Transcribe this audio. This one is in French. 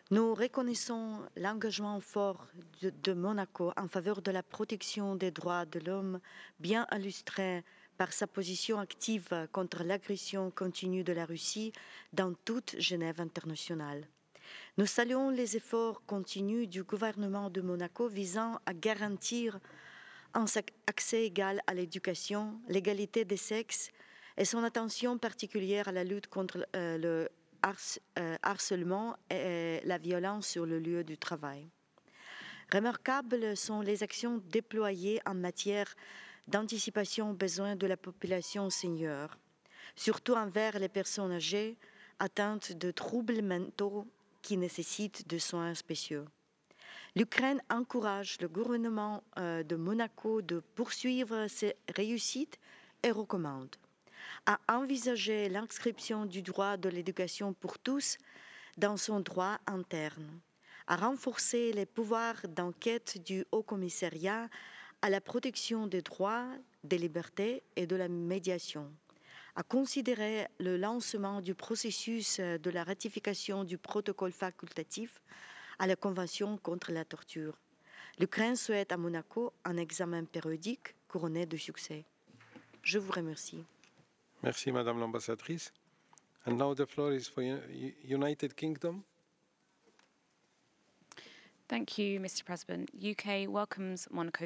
Nous reconnaissons l'engagement fort de Monaco en faveur de la protection des droits de l'homme, bien illustré par sa position active contre l'agression continue de la Russie dans toute Genève internationale. Nous saluons les efforts continus du gouvernement de Monaco visant à garantir un accès égal à l'éducation, l'égalité des sexes et son attention particulière à la lutte contre le harcèlement et la violence sur le lieu du travail. Remarquables sont les actions déployées en matière d'anticipation aux besoins de la population senior, surtout envers les personnes âgées atteintes de troubles mentaux qui nécessitent des soins spéciaux. L'Ukraine encourage le gouvernement de Monaco de poursuivre ses réussites et recommande à envisager l'inscription du droit de l'éducation pour tous dans son droit interne, à renforcer les pouvoirs d'enquête du Haut-Commissariat à la protection des droits, des libertés et de la médiation, à considérer le lancement du processus de la ratification du protocole facultatif à la Convention contre la torture. L'Ukraine souhaite à Monaco un examen périodique couronné de succès. Je vous remercie. Merci, Madame l'ambassadrice. And now the floor is for United Kingdom. Thank you, Mr. President. UK welcomes Monaco's